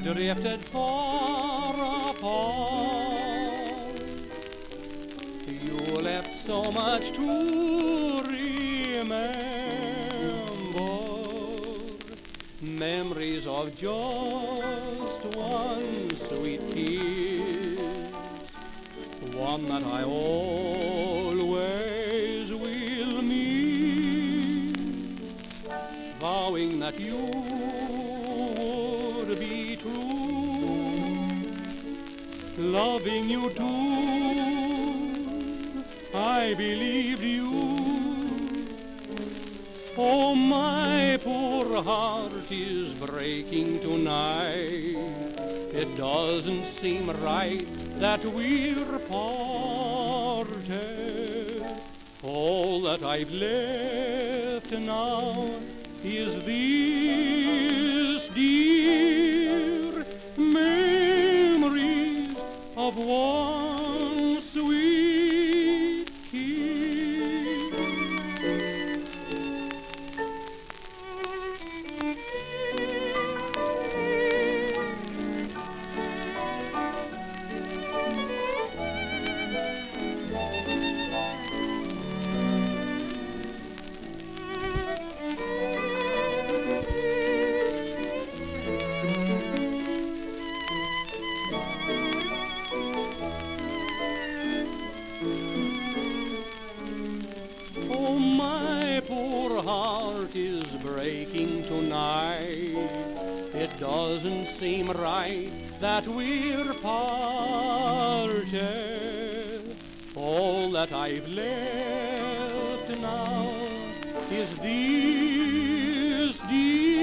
drifted far apart. You left so much to remember, memories of just one sweet kiss, one that I always will miss, vowing that you would be true, loving you too. I believed you. Oh, my poor heart is breaking tonight. It doesn't seem right that we're parted. All that I've left now is this, dear, memories of one sweet kiss. Oh, my poor heart is breaking tonight. It doesn't seem right that we're parted. All that I've left now is this, dear